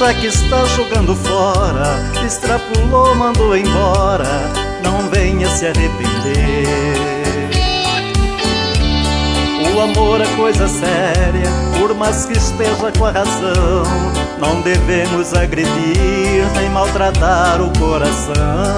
Já que está jogando fora, extrapolou, mandou embora, não venha se arrepender. O amor é coisa séria, por mais que esteja com a razão, não devemos agredir nem maltratar o coração.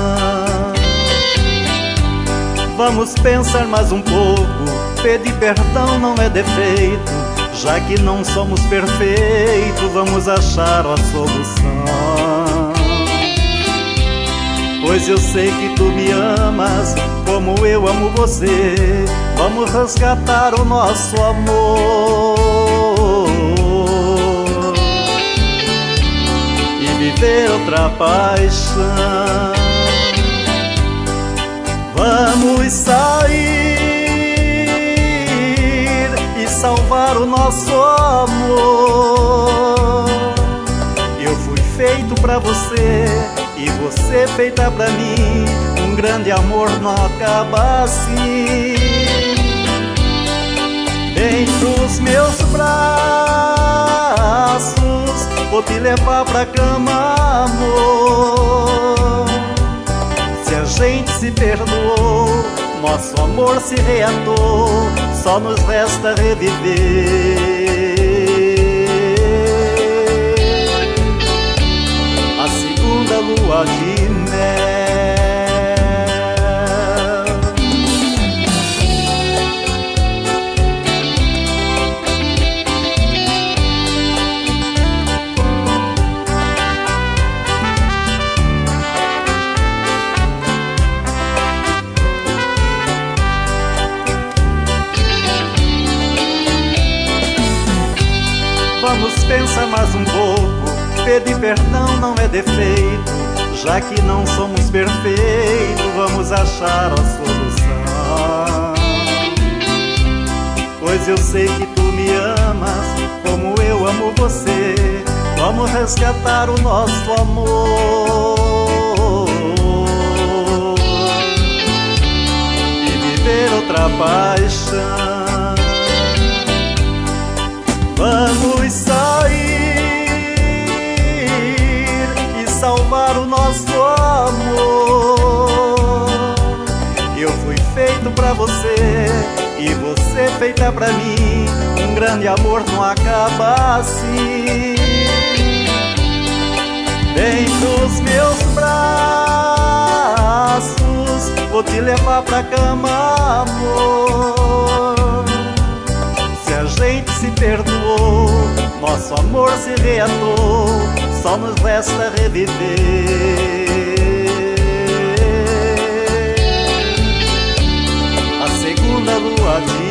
Vamos pensar mais um pouco, pedir perdão não é defeito, já que não somos perfeitos, vamos achar a solução. Pois eu sei que tu me amas como eu amo você, vamos resgatar o nosso amor e viver outra paixão. Vamos sair e salvar o nosso amor. Eu fui feito pra você e você feita pra mim, um grande amor não acaba assim. Vem pros meus braços, vou te levar pra cama, amor. Se a gente se perdoou, nosso amor se reatou, só nos resta reviver a segunda lua de mel. Vamos pensar mais um pouco, pedir perdão não é defeito, já que não somos perfeitos, vamos achar a solução. Pois eu sei que tu me amas como eu amo você, vamos resgatar o nosso amor e viver outra paixão. Vamos sair e salvar o nosso amor. Eu fui feito pra você e você feita pra mim, um grande amor não acaba assim. Vem pros meus braços, vou te levar pra cama, amor. Se a gente se perdoou, nosso amor se reatou, só nos resta reviver a segunda lua de